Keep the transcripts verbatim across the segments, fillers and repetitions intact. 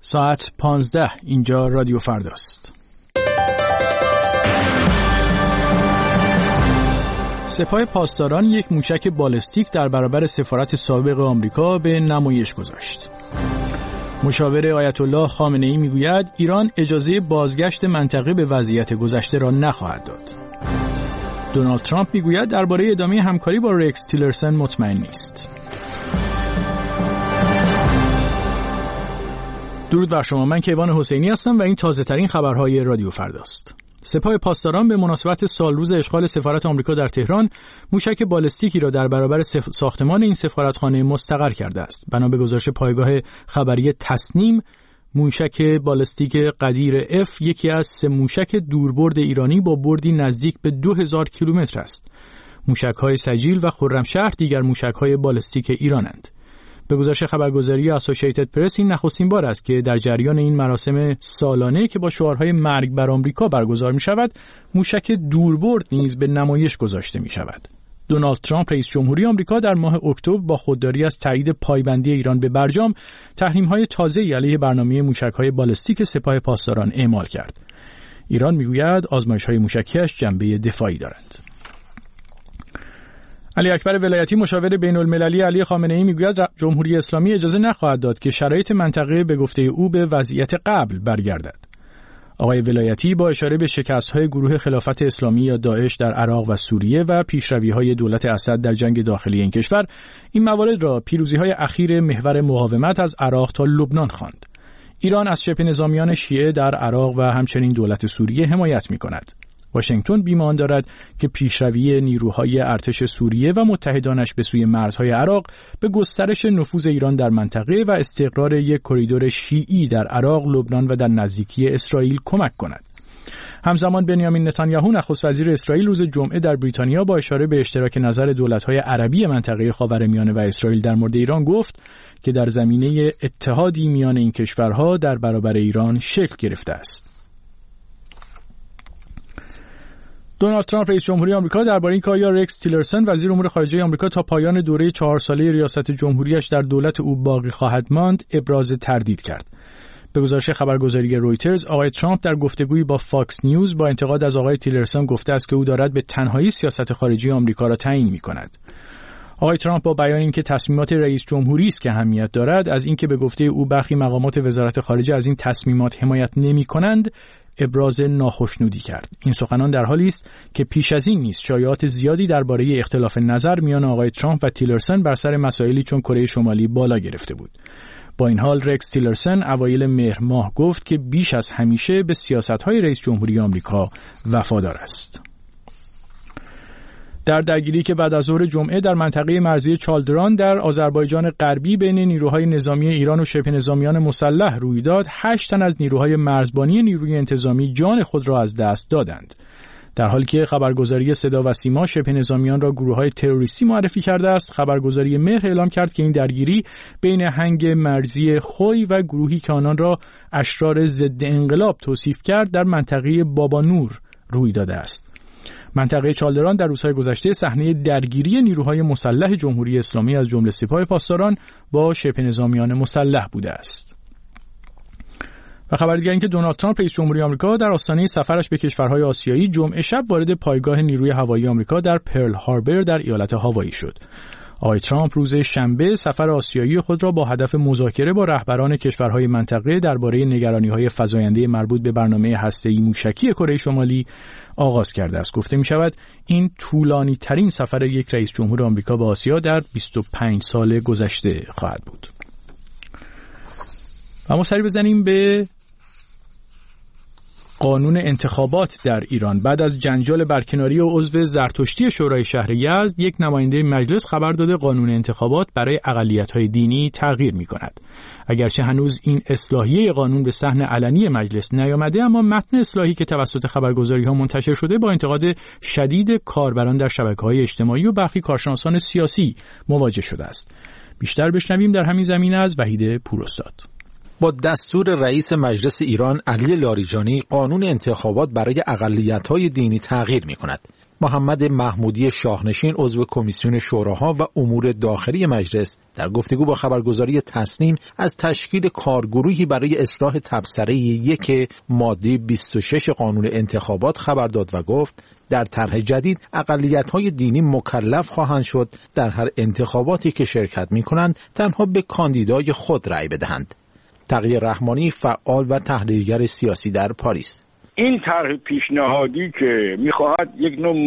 ساعت پانزده، اینجا رادیو فرداست. سپاه پاسداران یک موشک بالستیک در برابر سفارت سابق آمریکا به نمایش گذاشت. مشاور آیت الله خامنه‌ای میگوید ایران اجازه بازگشت منطقه به وضعیت گذشته را نخواهد داد. دونالد ترامپ میگوید درباره ادامه همکاری با رکس تیلرسن مطمئن نیست. درود بر شما، من کیوان حسینی هستم و این تازه ترین خبرهای رادیو فرداست. سپاه پاسداران به مناسبت سالروز اشغال سفارت آمریکا در تهران موشک بالستیکی را در برابر ساختمان این سفارتخانه مستقر کرده است. بنا به گزارش پایگاه خبری تصنیم، موشک بالستیک قدیر اف یکی از سه موشک دوربرد ایرانی با بردی نزدیک به دو هزار کیلومتر است. موشک‌های سجیل و خرمشهر دیگر موشک‌های بالستیک ایرانند. به گزارش خبرگزاری اسوسییتد پرس این نخستین بار است که در جریان این مراسم سالانه که با شعارهای مرگ بر آمریکا برگزار می شود، موشک دوربرد نیز به نمایش گذاشته می شود. دونالد ترامپ رئیس جمهوری آمریکا در ماه اکتبر با خودداری از تایید پایبندی ایران به برجام، تحریم‌های تازه‌ای علیه برنامه موشک‌های بالستیک سپاه پاسداران اعمال کرد. ایران می‌گوید آزمایش‌های موشکی‌اش جنبه دفاعی دارند. علی اکبر ولایتی مشاور بین‌المللی علی خامنه‌ای میگوید جمهوری اسلامی اجازه نخواهد داد که شرایط منطقه به گفته او به وضعیت قبل برگردد. آقای ولایتی با اشاره به شکست‌های گروه خلافت اسلامی یا داعش در عراق و سوریه و پیشروی‌های دولت اسد در جنگ داخلی این کشور، این موارد را پیروزی‌های اخیر محور مقاومت از عراق تا لبنان خواند. ایران از شبه نظامیان شیعه در عراق و همچنین دولت سوریه حمایت می‌کند. واشنگتن بیمان دارد که پیشروی نیروهای ارتش سوریه و متحدانش به سوی مرزهای عراق به گسترش نفوذ ایران در منطقه و استقرار یک کریدور شیعی در عراق، لبنان و در نزدیکی اسرائیل کمک کند. همزمان بنیامین نتانیاهو نخست وزیر اسرائیل روز جمعه در بریتانیا با اشاره به اشتراک نظر دولت‌های عربی منطقه خاورمیانه و اسرائیل در مورد ایران گفت که در زمینه اتحادی میان این کشورها در برابر ایران شکل گرفته است. دونالد ترامپ رئیس جمهوری آمریکا درباره اینکه آیا رکس تیلرسن وزیر امور خارجه آمریکا تا پایان دوره چهار ساله ریاست جمهوریش در دولت او باقی خواهد ماند ابراز تردید کرد. به گزارش خبرگزاری رویترز، آقای ترامپ در گفتگویی با فاکس نیوز با انتقاد از آقای تیلرسن گفته است که او دارد به تنهایی سیاست خارجی آمریکا را تعیین می‌کند. آقای ترامپ با بیان اینکه تصمیمات رئیس جمهوری است که اهمیت دارد، از اینکه به گفته او برخی مقامات وزارت خارجه از این تصمیمات حمایت نمی‌کنند، ابراز ناخشنودی کرد. این سخنان در حالی است که پیش از این نیز شایعات زیادی درباره اختلاف نظر میان آقای ترامپ و تیلرسن بر سر مسائلی چون کره شمالی بالا گرفته بود. با این حال رکس تیلرسن اوایل مهر ماه گفت که بیش از همیشه به سیاست‌های رئیس جمهوری آمریکا وفادار است. در درگیری که بعد از ظهر جمعه در منطقه مرزی چالدران در آذربایجان غربی بین نیروهای نظامی ایران و شبه نظامیان مسلح روی داد، هشت تن از نیروهای مرزبانی نیروی انتظامی جان خود را از دست دادند. در حالی که خبرگزاری صدا و سیما شبه نظامیان را گروه‌های تروریستی معرفی کرده است، خبرگزاری مهر اعلام کرد که این درگیری بین هنگ مرزی خوی و گروهی که آنان را اشرار ضد انقلاب توصیف کرد در منطقه بابانور روی داده است. منطقه چالدران در روزهای گذشته صحنه درگیری نیروهای مسلح جمهوری اسلامی از جمله سپاه پاسداران با شبه نظامیان مسلح بوده است. و خبر دیگر این که دونالد ترامپ رئیس جمهوری آمریکا در آستانه سفرش به کشورهای آسیایی جمعه شب وارد پایگاه نیروی هوایی آمریکا در پرل هاربر در ایالت هاوایی شد. آقای ترامپ روز شنبه سفر آسیایی خود را با هدف مذاکره با رهبران کشورهای منطقه درباره نگرانی‌های فزاینده مربوط به برنامه هسته‌ای موشکی کره شمالی آغاز کرده است. گفته می‌شود این طولانی‌ترین سفر یک رئیس جمهور آمریکا به آسیا در بیست و پنج سال گذشته خواهد بود. و ما سری بزنیم به قانون انتخابات در ایران. بعد از جنجال برکناری و عضو زرتشتی شورای شهر یزد، یک نماینده مجلس خبر داده قانون انتخابات برای اقلیت‌های دینی تغییر می‌کند. اگرچه هنوز این اصلاحیه قانون به صحن علنی مجلس نیامده، اما متن اصلاحی که توسط خبرگزاری‌ها منتشر شده با انتقاد شدید کاربران در شبکه‌های اجتماعی و برخی کارشناسان سیاسی مواجه شده است. بیشتر بشنویم در همین زمینه از وحید پوراستاد. با دستور رئیس مجلس ایران علی لاریجانی قانون انتخابات برای اقلیت‌های دینی تغییر می‌کند. محمد محمودی شاهنشین عضو کمیسیون شوراها و امور داخلی مجلس در گفتگو با خبرگزاری تسنیم از تشکیل کارگروهی برای اصلاح تبصره یک ماده بیست و شش قانون انتخابات خبر داد و گفت در طرح جدید اقلیت‌های دینی مکلف خواهند شد در هر انتخاباتی که شرکت می‌کنند تنها به کاندیدای خود رأی بدهند. تقی رحمانی فعال و تحلیلگر سیاسی در پاریس: این طرح پیشنهادی که میخواهد یک نوع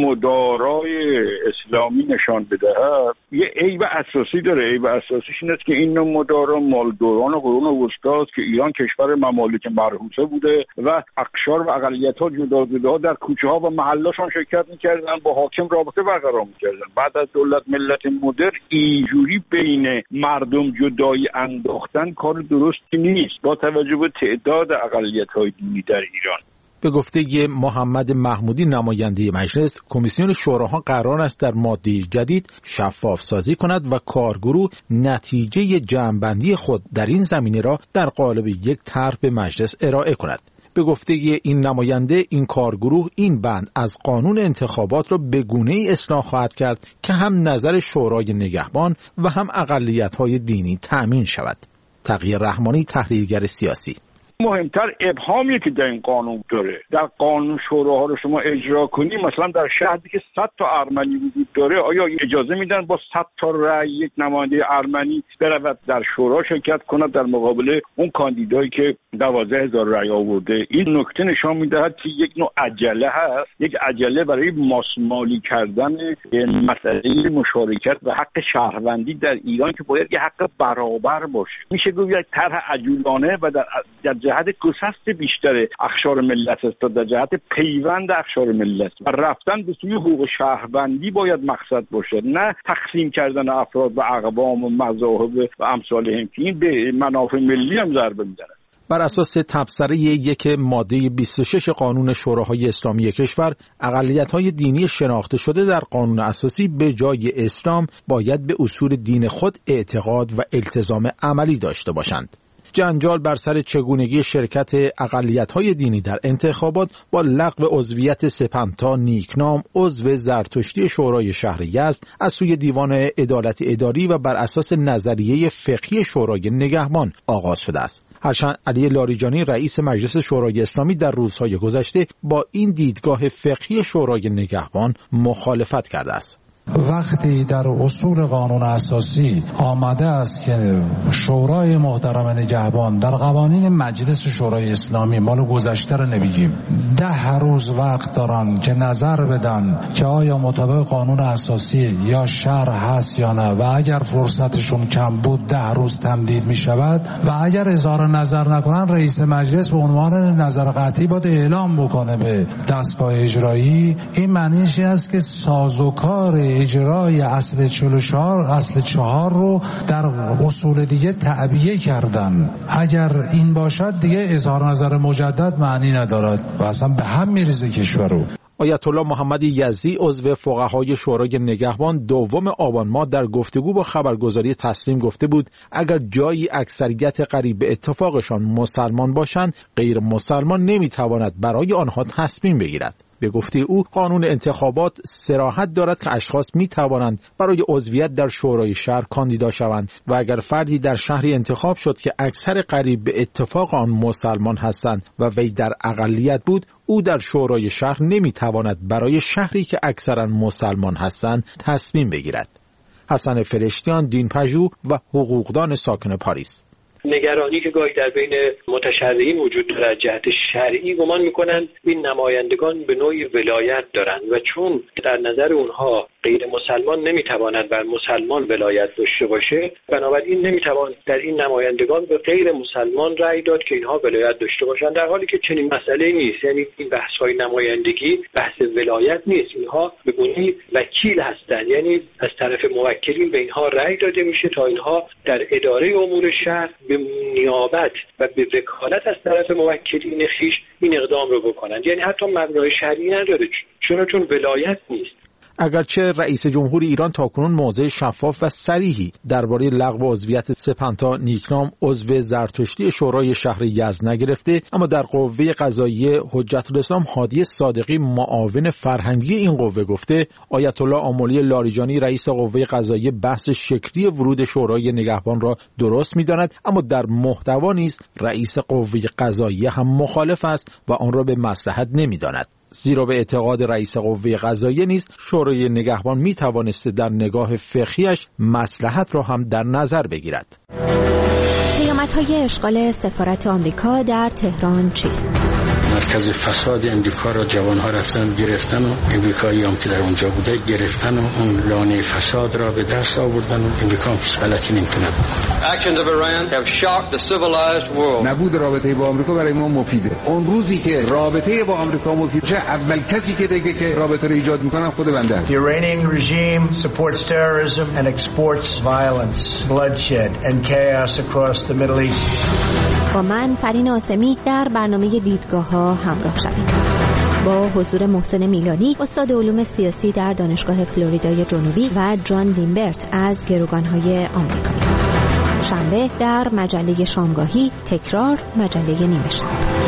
مدارای اسلامی نشان بدهد یه عیب اساسی داره. عیب اساسیش این است که این نوع مدارا مال دوران قرون وسطا است که ایران کشور ممالک مرحوسه بوده و اقشار و اقلیت‌ها جدا جدا در کوچه‌ها و محله‌شان شرکت می‌کردن، با حاکم رابطه برقرار می‌کردن. بعد از دولت ملت مدرن اینجوری بین مردم جدایی انداختن کار درستی نیست با توجه به تعداد اقلیت‌های دینی در ایران. به گفته محمد محمودی نماینده مجلس، کمیسیون شوراها قرار است در ماده جدید شفاف سازی کند و کارگروه نتیجه جمع‌بندی خود در این زمینه را در قالب یک طرح به مجلس ارائه کند. به گفته این نماینده، این کارگروه این بند از قانون انتخابات را به گونه‌ای اصلاح خواهد کرد که هم نظر شورای نگهبان و هم اقلیت‌های دینی تأمین شود. تقی رحمانی تحلیلگر سیاسی: مهمتر ابهامی که در این قانون داره. در قانون شوراها رو شما اجرا کنی، مثلا در شهری که صد تا ارمنی وجود داره، آیا اجازه میدن با صد تا رأی یک نماینده ارمنی برود در شورا شرکت کند در مقابل اون کاندیدایی که دوازده هزار رأی آورده؟ این نکته نشان میدهد که یک نوع عجله هست، یک عجله برای ماسمالی کردن مسئله مشارکت و حق شهروندی در ایران که باید یه حق برابر باشه. میشه گفت یک طرح عجولانه و در, در جهت گسست بیشتر اقشار ملت است تا در جهت پیوند اقشار ملت و رفتن به سوی حقوق شهروندی باید مقصد باشه، نه تقسیم کردن افراد و اقوام و مذاهب و امثالهم که این به منافع ملی هم ضربه میزنه. بر اساس تبصره یک ماده بیست و شش قانون شوراهای اسلامی کشور، اقلیت‌های دینی شناخته شده در قانون اساسی به جای اسلام باید به اصول دین خود اعتقاد و التزام عملی داشته باشند. جنجال بر سر چگونگی شرکت اقلیت‌های دینی در انتخابات با لغو عضویت سپهمتا نیکنام عضو زرتشتی شورای شهر یزد از سوی دیوان عدالت اداری و بر اساس نظریه فقهی شورای نگهبان آغاز شده است. هرچند علی لاریجانی رئیس مجلس شورای اسلامی در روزهای گذشته با این دیدگاه فقهی شورای نگهبان مخالفت کرده است. وقتی در اصول قانون اساسی آمده است که شورای محترم نگهبان در قوانین مجلس شورای اسلامی مال گذشته رو نمیگیم، ده روز وقت دارن که نظر بدن که آیا مطابق قانون اساسی یا شرع هست یا نه و اگر فرصتشون کم بود ده روز تمدید می شود و اگر اظهار نظر نکنن رئیس مجلس به عنوان نظر قطعی باید اعلام بکنه به دستگاه اجرایی. این معنیش است که سازوکار اجرای اصل چهل و چهار اصل چهار رو در اصول دیگه تعبیه کردن. اگر این باشد دیگه اظهار نظر مجدد معنی ندارد و اصلا به هم میریزه کشور رو. آیت الله محمد یزدی عضو فقهای شورای نگهبان دوم آبان ماه در گفتگو با خبرگزاری تسنیم گفته بود اگر جایی اکثریت قریب به اتفاقشان مسلمان باشند، غیر مسلمان نمیتواند برای آنها تصمیم بگیرد. به گفته او قانون انتخابات صراحت دارد که اشخاص می توانند برای عضویت در شورای شهر کاندیدا شوند و اگر فردی در شهری انتخاب شد که اکثر قریب به اتفاق آن مسلمان هستند و وی در اقلیت بود، او در شورای شهر نمی تواند برای شهری که اکثرا مسلمان هستند تصمیم بگیرد. حسن فرشتیان، دینپژوه و حقوقدان ساکن پاریس: نگرانی که گاهی در بین متشرعین وجود دارد جهت شرعی، گمان میکنند این نمایندگان به نوعی ولایت دارند و چون در نظر اونها غیر مسلمان نمیتواند بر مسلمان ولایت داشته باشه، بنابراین نمیتوان در این نمایندگان به غیر مسلمان رأی داد که اینها ولایت داشته باشند، در حالی که چنین مسئله نیست. یعنی این بحث‌های نمایندگی بحث ولایت نیست، اینها به گونه‌ای وکیل هستند، یعنی از طرف موکلین به اینها رأی داده میشه تا اینها در اداره امور شهر به نیابت و به وکالت از طرف موکلین خیش این اقدام رو بکنند. یعنی حتی مبنای شرعی نداره، چون چون ولایت نیست. اگرچه رئیس جمهور ایران تاکنون موضع شفاف و صریحی درباره لغو عضویت سپنتا نیکنام عضو زرتشتی شورای شهر یزد نگرفته، اما در قوه قضاییه حجت الاسلام هادی صادقی معاون فرهنگی این قوه گفته آیت الله آملی لاریجانی رئیس قوه قضاییه بحث شکلی ورود شورای نگهبان را درست می‌داند، اما در محتوا نیز رئیس قوه قضاییه هم مخالف است و آن را به مصلحت نمی‌داند. زیرا به اعتقاد رئیس قوه قضاییه نیز شورای نگهبان می توانسته در نگاه فقهیش مصلحت را هم در نظر بگیرد. پیامدهای اشغال سفارت آمریکا در تهران چیست؟ مرکز فساد امریکا را جوانها رفتن گرفتن و امریکایی هم که در اونجا بوده گرفتن و اون لانه فساد را به دست آوردن و امریکا هم کس غلطی نمیتونه بکنه. Actions of Iran have shocked the civilized world. نبود رابطه با آمریکا برای ما مفیده. اون روزی که رابطه با آمریکا مفید شه، اول کسی که بگه که رابطه رو ایجاد میکنن خود بنده است. The Iranian regime supports terrorism and exports violence, bloodshed and chaos across the Middle East. با من فرین آسمی در برنامه دیدگاه‌ها همراه شدید. با حضور محسن میلانی استاد علوم سیاسی در دانشگاه فلوریدای جنوبی و جان وینبرت از گروگان‌های آمریکایی. شنبه در مجله شامگاهی، تکرار مجله نیمه شب.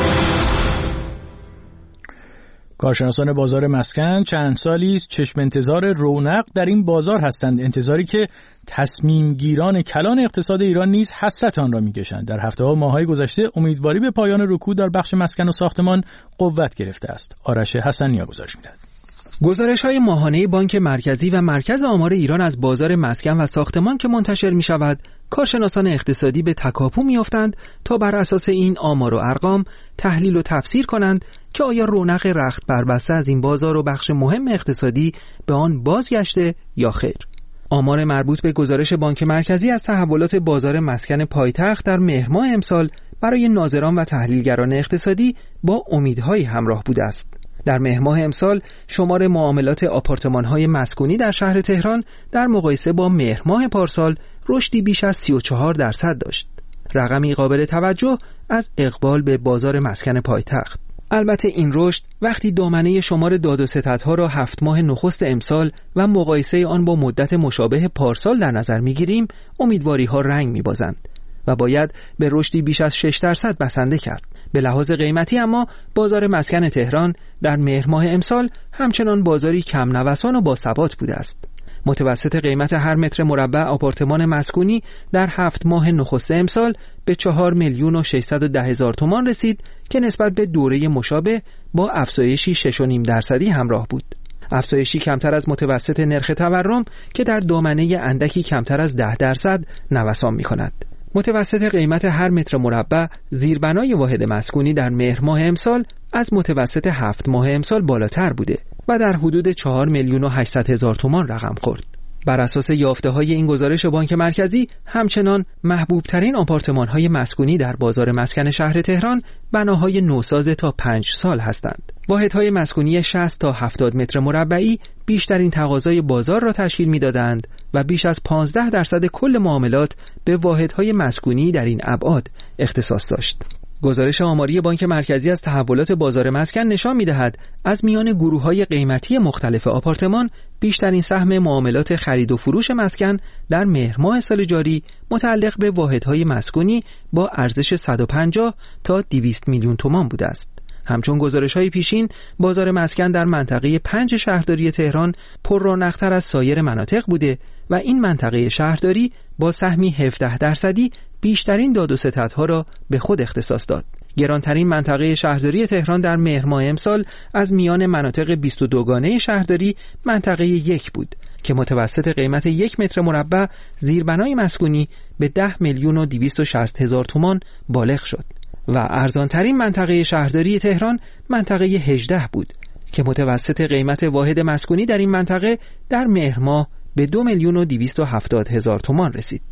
کارشناسان بازار مسکن چند سالی است چشم انتظار رونق در این بازار هستند، انتظاری که تصمیم گیران کلان اقتصاد ایران نیز حسرت آن را می‌کشند. در هفته‌ها و ماه‌های گذشته امیدواری به پایان رکود در بخش مسکن و ساختمان قوت گرفته است. آرش حسنی گزارش می‌دهد. گزارش‌های ماهانه بانک مرکزی و مرکز آمار ایران از بازار مسکن و ساختمان که منتشر می‌شود، کارشناسان اقتصادی به تکاپو می‌افتند تا بر اساس این آمار و ارقام تحلیل و تفسیر کنند که آیا رونق رخت بربسته از این بازار و بخش مهم اقتصادی به آن بازگشته یا خیر. آمار مربوط به گزارش بانک مرکزی از تحولات بازار مسکن پایتخت در مهر ماه امسال برای ناظران و تحلیلگران اقتصادی با امیدهای همراه بوده است. در مهر ماه امسال شمار معاملات آپارتمان‌های مسکونی در شهر تهران در مقایسه با مهر ماه پارسال رشدی بیش از سی و چهار درصد داشت. رقمی قابل توجه از اقبال به بازار مسکن پایتخت. البته این رشد وقتی دامنه شمار داد و ستدها را هفت ماه نخست امسال و مقایسه آن با مدت مشابه پارسال در نظر می‌گیریم، امیدواری‌ها رنگ می‌بازند و باید به رشدی بیش از شش درصد بسنده کرد. به لحاظ قیمتی اما بازار مسکن تهران در مهر ماه امسال همچنان بازاری کم نوسان و با ثبات بوده است. متوسط قیمت هر متر مربع آپارتمان مسکونی در هفت ماه نخست امسال به چهار میلیون و ششصد و ده هزار تومان رسید که نسبت به دوره مشابه با افزایشی شش و نیم درصدی همراه بود. افزایشی کمتر از متوسط نرخ تورم که در دامنه اندکی کمتر از ده درصد نوسان می‌کند. متوسط قیمت هر متر مربع زیربنای واحد مسکونی در مهر ماه امسال از متوسط هفت ماه امسال بالاتر بوده و در حدود چهار میلیون و هشتصد هزار تومان رقم خورد. بر اساس یافته‌های این گزارش بانک مرکزی همچنان محبوب‌ترین آپارتمان‌های مسکونی در بازار مسکن شهر تهران بناهای نوساز تا پنج سال هستند. واحدهای مسکونی شصت تا هفتاد متر مربعی بیشترین تقاضای بازار را تشکیل می‌دادند و بیش از پانزده درصد کل معاملات به واحدهای مسکونی در این ابعاد اختصاص داشت. گزارش آماری بانک مرکزی از تحولات بازار مسکن نشان می‌دهد از میان گروه‌های قیمتی مختلف آپارتمان بیشترین سهم معاملات خرید و فروش مسکن در مهر ماه سال جاری متعلق به واحدهای مسکونی با ارزش صد و پنجاه تا دویست میلیون تومان بوده است. همچون گزارش‌های پیشین بازار مسکن در منطقه پنج شهرداری تهران پر رونق‌تر از سایر مناطق بوده و این منطقه شهرداری با سهمی هفده درصدی بیشترین داد و ستدها را به خود اختصاص داد. گرانترین منطقه شهرداری تهران در مهر ماه امسال از میان مناطق بیست و دو گانه شهرداری منطقه یک بود که متوسط قیمت یک متر مربع زیربنای مسکونی به ده میلیون و دویست و شصت هزار تومان بالغ شد و ارزانترین منطقه شهرداری تهران منطقه هجده بود که متوسط قیمت واحد مسکونی در این منطقه در مهر ماه به دو میلیون و دویست و هفتاد هزار تومان رسید.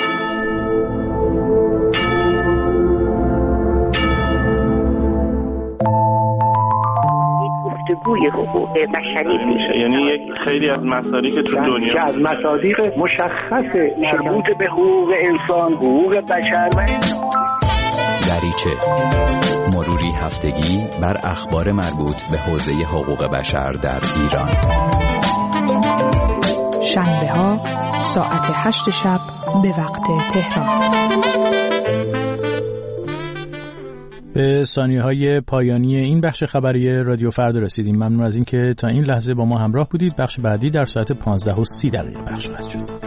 گفتگوی حقوق بشری میشه، یعنی یک خیلی از مصادیق تو دنیا که از مصادیق مشخص مربوط به حقوق انسان، حقوق بشر و در دریچه، مروری هفتگی بر اخبار مربوط به حوزه حقوق بشر در ایران. شنبه ها ساعت هشت شب به وقت تهران. به ثانیه‌های پایانی این بخش خبری رادیو فردا رسیدیم. ممنون از اینکه تا این لحظه با ما همراه بودید. بخش بعدی در ساعت پانزده و سی دقیقه پخش خواهد شد.